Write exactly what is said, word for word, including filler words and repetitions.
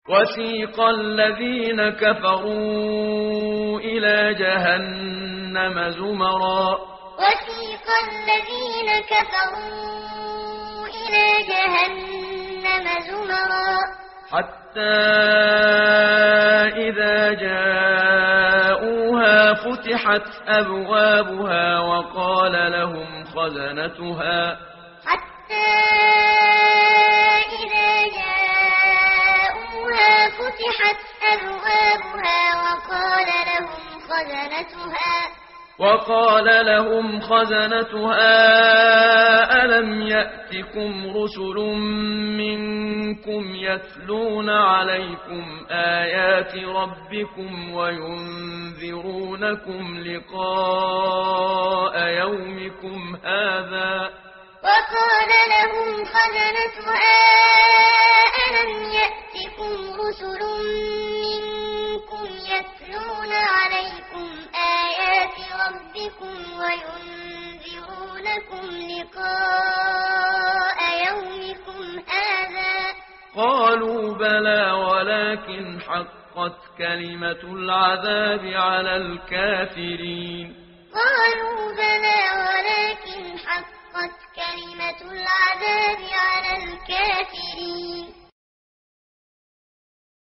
وسيق الذين كفروا إلى جهنم زمرا وسيق الذين كفروا إلى جهنم زمرا حتى إذا جاءوها فتحت أبوابها وقال لهم خزنتها حتى إذا جاءوها فتحت أبوابها وقال لهم خزنتها وقال لهم خزنتها ألم يأتكم رسل منكم يتلون عليكم آيات ربكم وينذرونكم لقاء يومكم هذا وقال لهم خزنتها ألم يأتكم رسل منكم يتلون عليكم آيات ربكم وينذرونكم لقاء يومكم هذا قالوا بلى ولكن حقت كلمة العذاب على الكافرين قالوا بلى